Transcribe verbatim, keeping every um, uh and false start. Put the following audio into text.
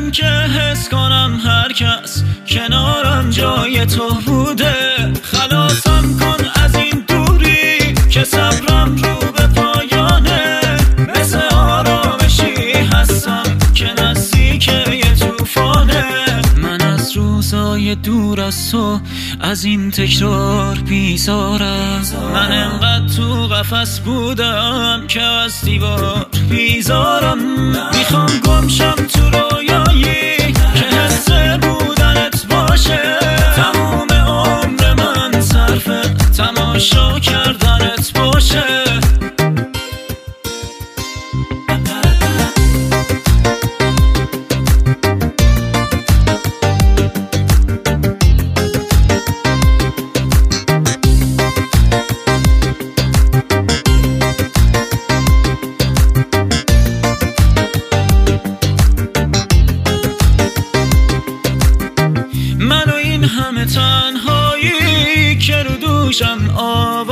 دلم که حس کنم هر کس کنارم جای تو بوده. خلاصم کن از این دوری که صبرم رو به پایانه. مثل آرامشی هستم که نزدیک یه توفانه. من از روزای دور از تو، از این تکرار بیزارم. من انقدر تو قفس بودم که از دیوار بیزارم. میخوام گمشم تو رویایی که حس بودنت باشه. تموم عمر من صرف تماشا کردنت باشه. من و این همه تنهایی که رو دوشم آب